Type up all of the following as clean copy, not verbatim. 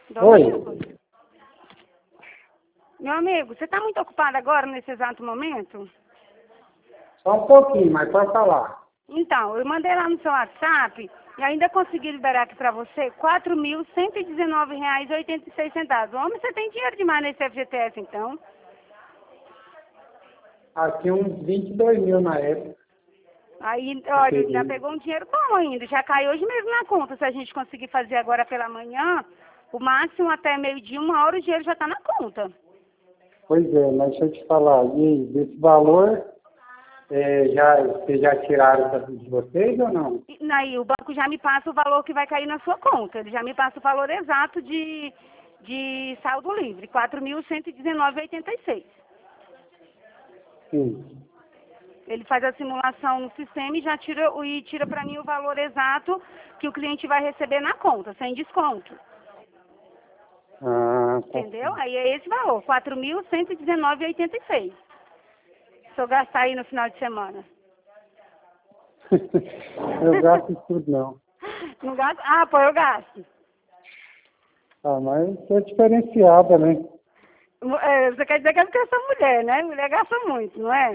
Oi. Domingos? Meu amigo, você está muito ocupado agora, nesse exato momento? Só um pouquinho, mas pode falar. Então, eu mandei lá no seu WhatsApp e ainda consegui liberar aqui para você R$ 4.119,86. Homem, você tem dinheiro demais nesse FGTS, então? Aqui uns 22 mil na época. Aí, olha, Entendi. ainda pegou um dinheiro bom ainda. Já caiu hoje mesmo na conta. Se a gente conseguir fazer agora pela manhã, o máximo até meio-dia, 1 hora, o dinheiro já está na conta. Pois é, mas deixa eu te falar. E aí, desse valor, vocês já tiraram de vocês ou não? E aí o banco já me passa o valor que vai cair na sua conta. Ele já me passa o valor exato de saldo livre, 4.119,86. Sim. Ele faz a simulação no sistema e já tira para mim o valor exato que o cliente vai receber na conta, sem desconto. Ah, tá. Entendeu? Aí é esse valor, 4.119,86. Se eu gastar aí no final de semana. Eu gasto tudo, não. Não gasto? Ah, pô, eu gasto. Ah, mas é diferenciada, né? Você quer dizer que é porque eu sou mulher, né? Mulher gasta muito, não é?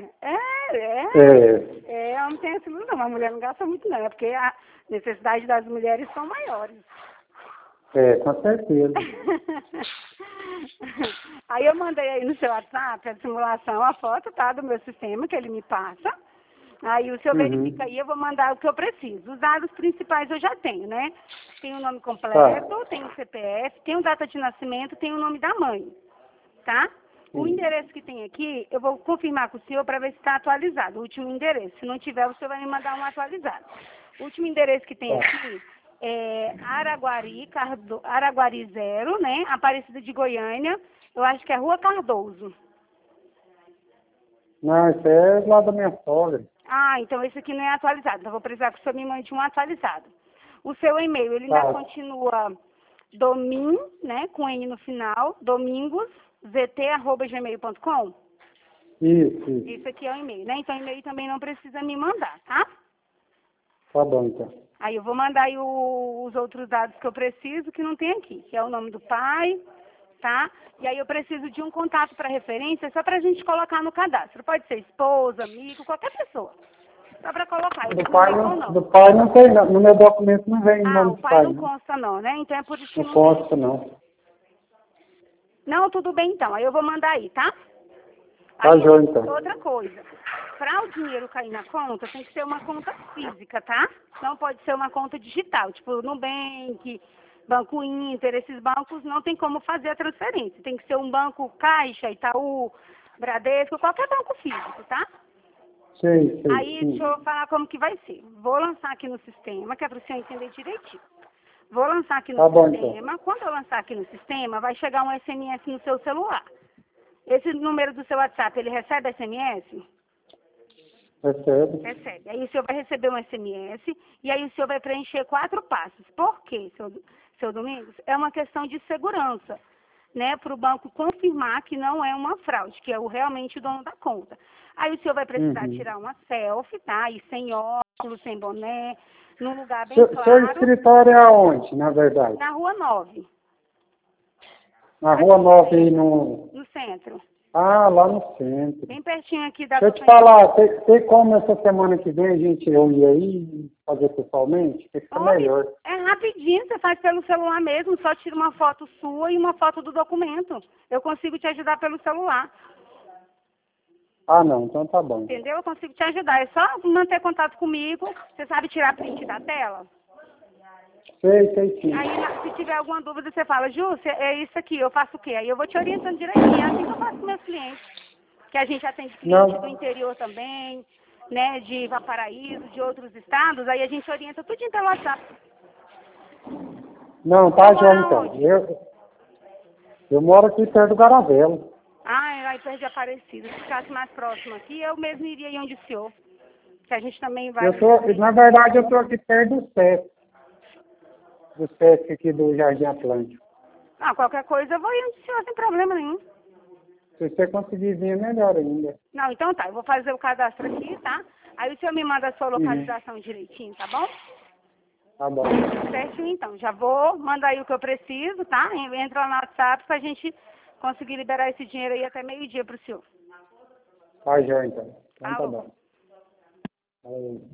Homem tem esse não, mas mulher não gasta muito, não. É porque a necessidade das mulheres são maiores. Com certeza. Aí eu mandei aí no seu WhatsApp a simulação, a foto, tá, do meu sistema, que ele me passa. Aí o senhor verifica aí, eu vou mandar o que eu preciso. Os dados principais eu já tenho, né? Tem o nome completo, tem o CPF, tem o data de nascimento, tem o nome da mãe, tá? O endereço que tem aqui, eu vou confirmar com o senhor para ver se está atualizado, o último endereço. Se não tiver, o senhor vai me mandar um atualizado. O último endereço que tem aqui é Araguari 0, né? Aparecida de Goiânia. Eu acho que é Rua Cardoso. Não, isso é lá da minha sogra. Ah, então esse aqui não é atualizado. Então eu vou precisar que o senhor me mande um atualizado. O seu e-mail, ele ainda continua domin, né? Com N no final, domingosvt@gmail.com? Isso. Isso aqui é o e-mail, né? Então o e-mail também não precisa me mandar, tá? Tá bom, então. Aí eu vou mandar aí os outros dados que eu preciso, que não tem aqui, que é o nome do pai, tá? E aí eu preciso de um contato para referência, só para a gente colocar no cadastro. Pode ser esposa, amigo, qualquer pessoa. Só para colocar. Do pai não tem, não. No meu documento não vem o nome o do pai pai. não consta não, né? Então é por isso que Não consta, não. Não, tudo bem então. Aí eu vou mandar aí, tá? Tá joia, então. Outra coisa. Para o dinheiro cair na conta, tem que ser uma conta física, tá? Não pode ser uma conta digital, tipo Nubank, Banco Inter, esses bancos não tem como fazer a transferência. Tem que ser um banco Caixa, Itaú, Bradesco, qualquer banco físico, tá? Sei. Aí, deixa eu falar como que vai ser. Vou lançar aqui no sistema, que é para o senhor entender direitinho. Vou lançar aqui no sistema. Então. Quando eu lançar aqui no sistema, vai chegar um SMS no seu celular. Esse número do seu WhatsApp, ele recebe SMS? Recebe. Aí o senhor vai receber um SMS e aí o senhor vai preencher 4 passos. Por quê, seu Domingos? É uma questão de segurança, né? Para o banco confirmar que não é uma fraude, que é realmente o dono da conta. Aí o senhor vai precisar tirar uma selfie, tá? E sem óculos, sem boné, num lugar bem claro. Seu escritório é aonde, na verdade? Na Rua 9. Na Rua 9 aí no centro. Ah, lá no centro. Bem pertinho aqui da... Deixa eu te falar, tem como essa semana que vem a gente eu ir aí fazer pessoalmente? Fica melhor. É rapidinho, você faz pelo celular mesmo, só tira uma foto sua e uma foto do documento. Eu consigo te ajudar pelo celular. Ah, não, então tá bom. Entendeu? Eu consigo te ajudar. É só manter contato comigo. Você sabe tirar print da tela? Sei sim. Aí, se tiver alguma dúvida, você fala, Ju, é isso aqui, eu faço o quê? Aí eu vou te orientando direitinho. É assim que eu faço com meus clientes. Que a gente atende clientes do interior também, né, de Valparaíso, de outros estados. Aí a gente orienta tudo pelo WhatsApp. Não, tá, João, então. Eu moro aqui perto do Garavelo. Ah, aí perto de Aparecida. Se ficasse mais próximo aqui, eu mesmo iria aí onde o senhor. Que a gente também vai... Na verdade, eu tô aqui perto do SESC. Do SESC aqui do Jardim Atlântico. Ah, qualquer coisa eu vou ir onde o senhor, sem problema nenhum. Se você conseguir vir, é melhor ainda. Não, então tá. Eu vou fazer o cadastro aqui, tá? Aí o senhor me manda a sua localização direitinho, tá bom? Tá bom. Certinho, então. Já vou mandar aí o que eu preciso, tá? Entra lá no WhatsApp pra gente conseguir liberar esse dinheiro aí até meio-dia pro senhor. Tá, já então. Então tá Alô? bom. Aí.